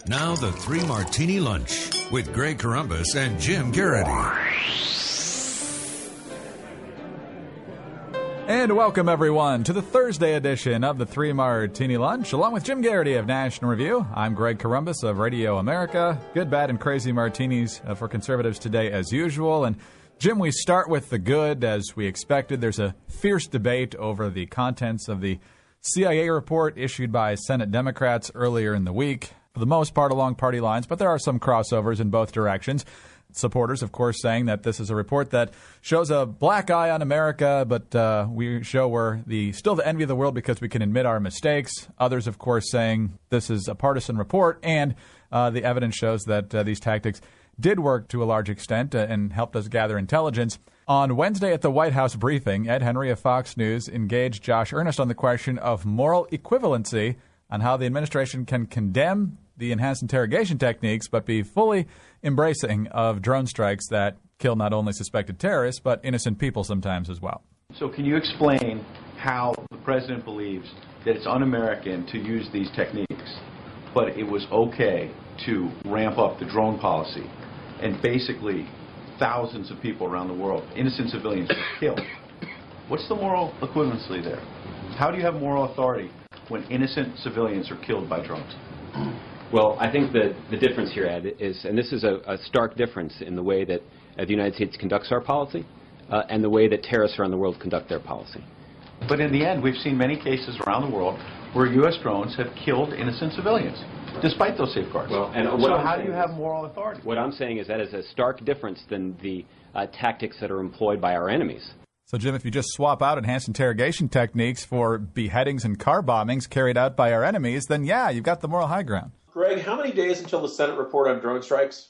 Now the Three Martini Lunch with Greg Corombos and Jim Garrity. And welcome, everyone, to the Thursday edition of the Three Martini Lunch. Along with Jim Garrity of National Review, I'm Greg Corombos of Radio America. Good, bad, and crazy martinis for conservatives today, as usual. And Jim, we start with the good, as we expected. There's a fierce debate over the contents of the CIA report issued by Senate Democrats earlier in the week. For the most part along party lines, but there are some crossovers in both directions. Supporters, of course, saying that this is a report that shows a black eye on America, but we show we're still the envy of the world because we can admit our mistakes. Others, of course, saying this is a partisan report, and the evidence shows that these tactics did work to a large extent and helped us gather intelligence. On Wednesday at the White House briefing, Ed Henry of Fox News engaged Josh Earnest on the question of moral equivalency on how the administration can condemn the enhanced interrogation techniques, but be fully embracing of drone strikes that kill not only suspected terrorists, but innocent people sometimes as well. So can you explain how the president believes that it's un-American to use these techniques, but it was okay to ramp up the drone policy, and basically thousands of people around the world, innocent civilians, were killed? What's the moral equivalency there? How do you have moral authority when innocent civilians are killed by drones? Well, I think that the difference here, Ed, is, and this is a stark difference in the way that the United States conducts our policy and the way that terrorists around the world conduct their policy. But in the end, we've seen many cases around the world where U.S. drones have killed innocent civilians, despite those safeguards. Well, and so how do you have moral authority? What I'm saying is that is a stark difference than the tactics that are employed by our enemies. So, Jim, if you just swap out enhanced interrogation techniques for beheadings and car bombings carried out by our enemies, then, yeah, you've got the moral high ground. Greg, how many days until the Senate report on drone strikes?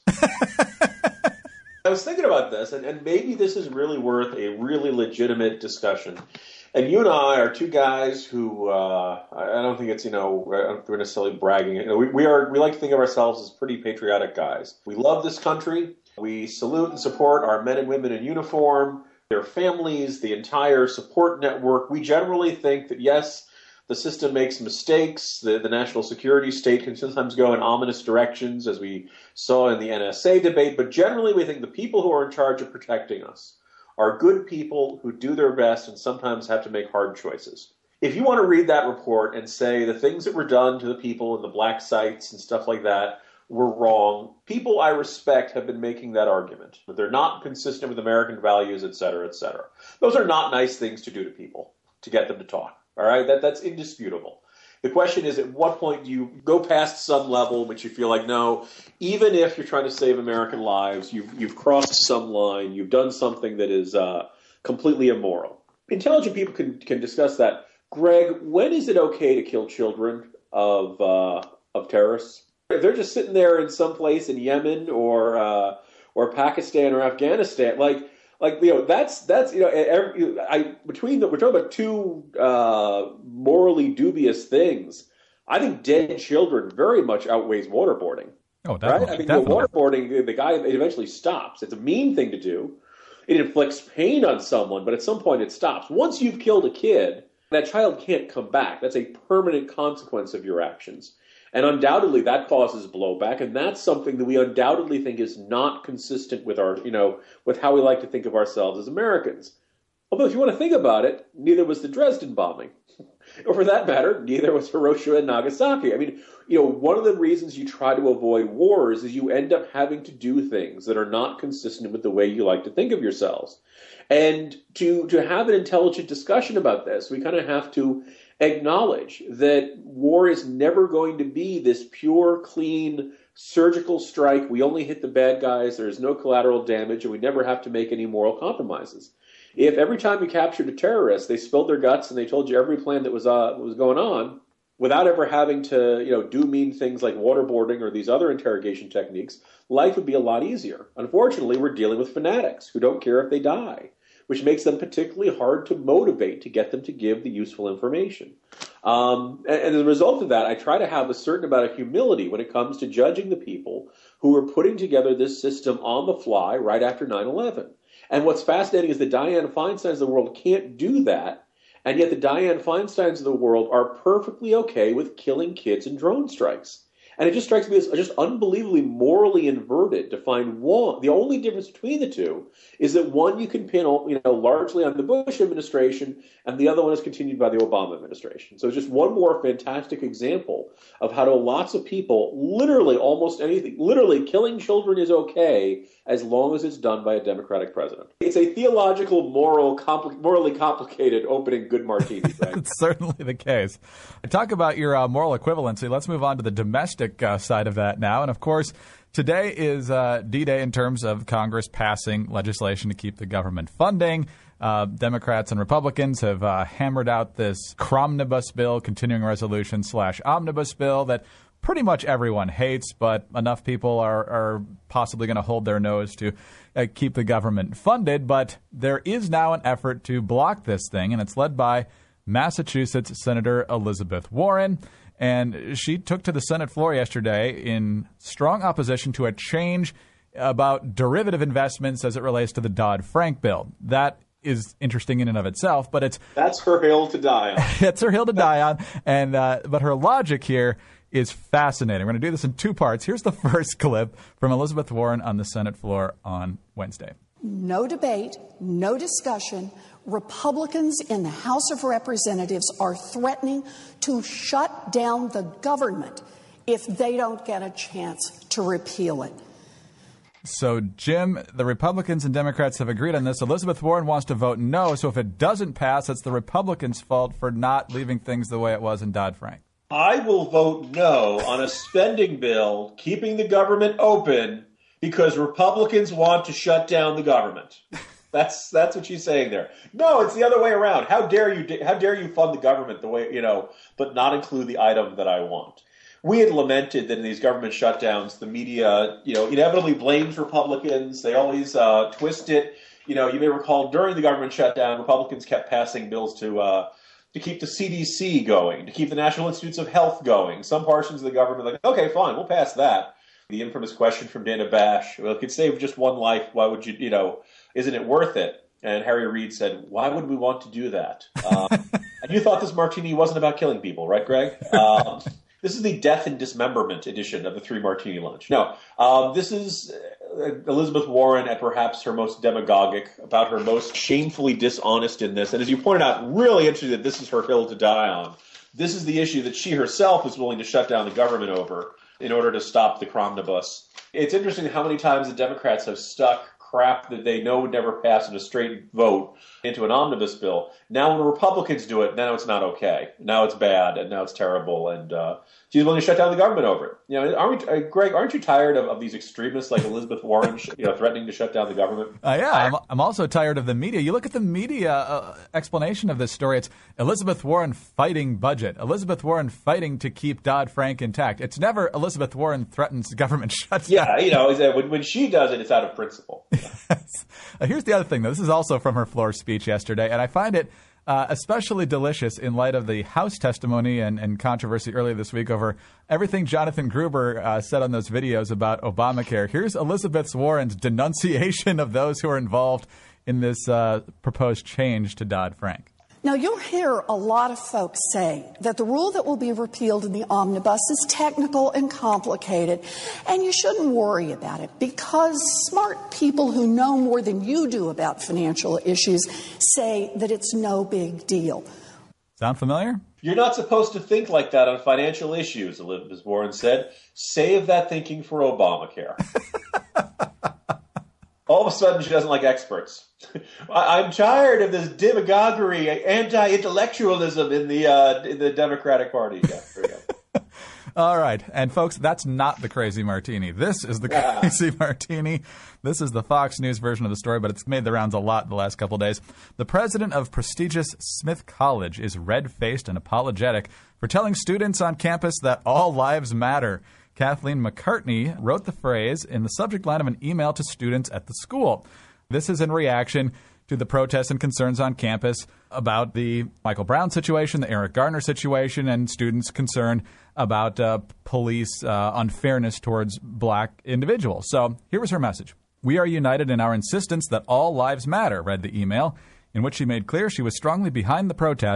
I was thinking about this, and maybe this is really worth a really legitimate discussion. And you and I are two guys who, I don't think it's, we're necessarily bragging. We like to think of ourselves as pretty patriotic guys. We love this country. We salute and support our men and women in uniform, their families, the entire support network. We generally think that, yes, the system makes mistakes. The national security state can sometimes go in ominous directions, as we saw in the NSA debate. But generally, we think the people who are in charge of protecting us are good people who do their best and sometimes have to make hard choices. If you want to read that report and say the things that were done to the people in the black sites and stuff like that were wrong, people I respect have been making that argument, that they're not consistent with American values, et cetera, et cetera. Those are not nice things to do to people, to get them to talk. All right, that's indisputable. The question is, at what point do you go past some level in which you feel like, no, even if you're trying to save American lives, you've crossed some line, you've done something that is completely immoral. Intelligent people can discuss that. Greg, when is it okay to kill children of terrorists? If they're just sitting there in some place in Yemen or Pakistan or Afghanistan, we're talking about two morally dubious things. I think dead children very much outweighs waterboarding. Oh, definitely. Right? I think waterboarding, the guy, it eventually stops. It's a mean thing to do. It inflicts pain on someone, but at some point it stops. Once you've killed a kid, that child can't come back. That's a permanent consequence of your actions. And undoubtedly that causes blowback, and that's something that we undoubtedly think is not consistent with our, with how we like to think of ourselves as Americans. Although if you want to think about it, neither was the Dresden bombing. Or for that matter, neither was Hiroshima and Nagasaki. I mean, one of the reasons you try to avoid wars is you end up having to do things that are not consistent with the way you like to think of yourselves. And to have an intelligent discussion about this, we kind of have to acknowledge that war is never going to be this pure, clean, surgical strike. We only hit the bad guys. There's no collateral damage, and we never have to make any moral compromises. If every time you captured a terrorist, they spilled their guts and they told you every plan that was going on, without ever having to do mean things like waterboarding or these other interrogation techniques, life would be a lot easier. Unfortunately, we're dealing with fanatics who don't care if they die, which makes them particularly hard to motivate to get them to give the useful information. And as a result of that, I try to have a certain amount of humility when it comes to judging the people who are putting together this system on the fly right after 9/11. And what's fascinating is the Dianne Feinsteins of the world can't do that, and yet the Dianne Feinsteins of the world are perfectly okay with killing kids in drone strikes. And it just strikes me as just unbelievably morally inverted to find one. The only difference between the two is that one you can pin, largely on the Bush administration, and the other one is continued by the Obama administration. So it's just one more fantastic example of how to lots of people, literally almost anything, literally killing children is okay as long as it's done by a Democratic president. It's a theological, morally complicated opening good martini. Right? It's certainly the case. Talk about your moral equivalency. Let's move on to the domestic side of that now. And of course, today is D-Day in terms of Congress passing legislation to keep the government funding. Democrats and Republicans have hammered out this Cromnibus bill, continuing resolution / omnibus bill that pretty much everyone hates, but enough people are possibly going to hold their nose to keep the government funded. But there is now an effort to block this thing, and it's led by Massachusetts Senator Elizabeth Warren. And she took to the Senate floor yesterday in strong opposition to a change about derivative investments as it relates to the Dodd-Frank bill. That is interesting in and of itself, but that's her hill to die on. It's her hill to die on, and but her logic here is fascinating. We're going to do this in two parts. Here's the first clip from Elizabeth Warren on the Senate floor on Wednesday. No debate, no discussion. Republicans in the House of Representatives are threatening to shut down the government if they don't get a chance to repeal it. So, Jim, the Republicans and Democrats have agreed on this. Elizabeth Warren wants to vote no, so if it doesn't pass, it's the Republicans' fault for not leaving things the way it was in Dodd-Frank. I will vote no on a spending bill keeping the government open because Republicans want to shut down the government. That's what she's saying there. No, it's the other way around. How dare you fund the government the way, but not include the item that I want. We had lamented that in these government shutdowns, the media, inevitably blames Republicans. They always twist it. You may recall during the government shutdown, Republicans kept passing bills to keep the CDC going, to keep the National Institutes of Health going. Some portions of the government like, okay, fine, we'll pass that. The infamous question from Dana Bash, well, it could save just one life. Why would you, isn't it worth it? And Harry Reid said, why would we want to do that? And you thought this martini wasn't about killing people, right, Greg? This is the death and dismemberment edition of the Three Martini Lunch. No, this is Elizabeth Warren at perhaps her most demagogic, about her most shamefully dishonest in this. And as you pointed out, really interesting that this is her hill to die on. This is the issue that she herself is willing to shut down the government over in order to stop the Cromnibus. It's interesting how many times the Democrats have stuck crap that they know would never pass in a straight vote into an omnibus bill. Now when Republicans do it, now it's not okay. Now it's bad, and now it's terrible, and she's willing to shut down the government over it. Greg, aren't you tired of these extremists like Elizabeth Warren threatening to shut down the government? Yeah, I'm also tired of the media. You look at the media explanation of this story, it's Elizabeth Warren fighting budget, Elizabeth Warren fighting to keep Dodd-Frank intact. It's never Elizabeth Warren threatens government shutdown. Yeah, when she does it, it's out of principle. Yes. Here's the other thing, though. This is also from her floor speech yesterday, and I find it especially delicious in light of the House testimony and controversy earlier this week over everything Jonathan Gruber said on those videos about Obamacare. Here's Elizabeth Warren's denunciation of those who are involved in this proposed change to Dodd-Frank. Now, you'll hear a lot of folks say that the rule that will be repealed in the omnibus is technical and complicated, and you shouldn't worry about it because smart people who know more than you do about financial issues say that it's no big deal. Sound familiar? You're not supposed to think like that on financial issues, Elizabeth Warren said. Save that thinking for Obamacare. All of a sudden, she doesn't like experts. I'm tired of this demagoguery, anti-intellectualism in the Democratic Party. Yeah, there you go. All right. And, folks, that's not the Crazy Martini. This is the Crazy Martini. This is the Fox News version of the story, but it's made the rounds a lot the last couple of days. The president of prestigious Smith College is red-faced and apologetic for telling students on campus that all lives matter. Kathleen McCartney wrote the phrase in the subject line of an email to students at the school. This is in reaction to the protests and concerns on campus about the Michael Brown situation, the Eric Garner situation, and students concerned about police unfairness towards black individuals. So here was her message. "We are united in our insistence that all lives matter," read the email, in which she made clear she was strongly behind the protests,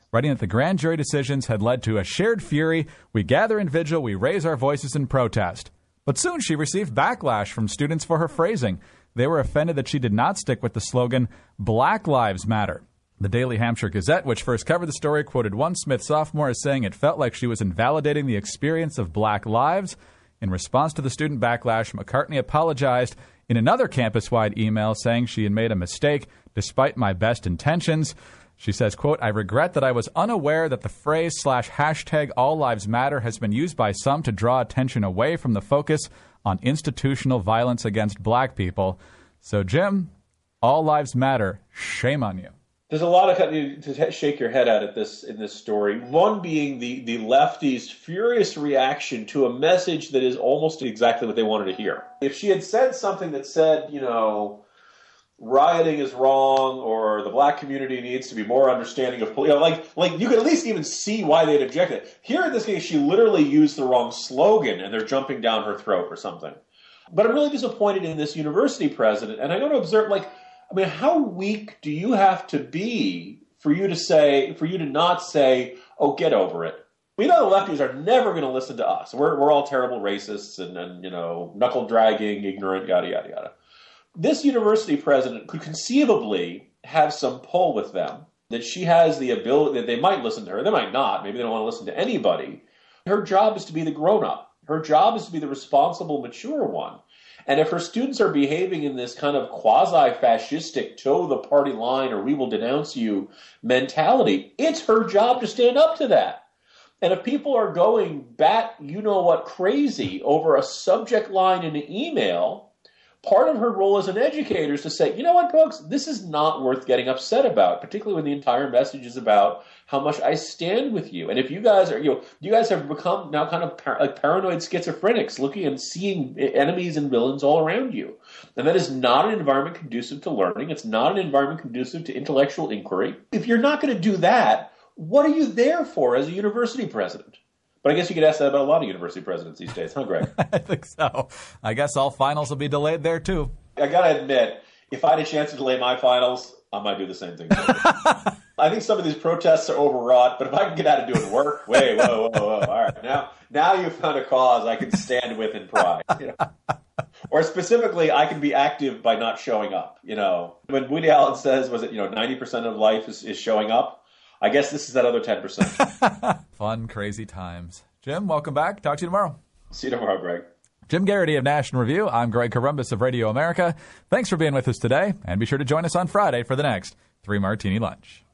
writing that the grand jury decisions had led to a shared fury. We gather in vigil, we raise our voices in protest. But soon she received backlash from students for her phrasing. They were offended that she did not stick with the slogan, Black Lives Matter. The Daily Hampshire Gazette, which first covered the story, quoted one Smith sophomore as saying it felt like she was invalidating the experience of black lives. In response to the student backlash, McCartney apologized in another campus-wide email saying she had made a mistake despite my best intentions. She says, quote, I regret that I was unaware that the phrase /hashtag All Lives Matter has been used by some to draw attention away from the focus on institutional violence against black people. So, Jim, All Lives Matter, shame on you. There's a lot to shake your head at in this story. One being the lefties' furious reaction to a message that is almost exactly what they wanted to hear. If she had said something that said, rioting is wrong, or the black community needs to be more understanding of police, like you could at least even see why they'd objected. Here in this case, she literally used the wrong slogan, and they're jumping down her throat or something. But I'm really disappointed in this university president, and I got to observe, how weak do you have to be for you to not say, oh, get over it? We know the lefties are never going to listen to us. We're all terrible racists and knuckle dragging, ignorant, yada, yada, yada. This university president could conceivably have some pull with them, that she has the ability, that they might listen to her. They might not. Maybe they don't want to listen to anybody. Her job is to be the grown-up. Her job is to be the responsible, mature one. And if her students are behaving in this kind of quasi-fascistic toe the party line or we will denounce you mentality, it's her job to stand up to that. And if people are going crazy over a subject line in an email, part of her role as an educator is to say, you know what, folks, this is not worth getting upset about, particularly when the entire message is about how much I stand with you. And if you guys are, you guys have become now kind of paranoid schizophrenics, looking and seeing enemies and villains all around you. And that is not an environment conducive to learning. It's not an environment conducive to intellectual inquiry. If you're not going to do that, what are you there for as a university president? But I guess you could ask that about a lot of university presidents these days, huh, Greg? I think so. I guess all finals will be delayed there, too. I got to admit, if I had a chance to delay my finals, I might do the same thing. I think some of these protests are overwrought, but if I can get out of doing work, whoa. All right, now you've found a cause I can stand with in pride. Or specifically, I can be active by not showing up. When Woody Allen says, 90% of life is showing up? I guess this is that other 10%. Fun, crazy times. Jim, welcome back. Talk to you tomorrow. See you tomorrow, Greg. Jim Garrity of National Review. I'm Greg Corombos of Radio America. Thanks for being with us today, and be sure to join us on Friday for the next 3 Martini Lunch.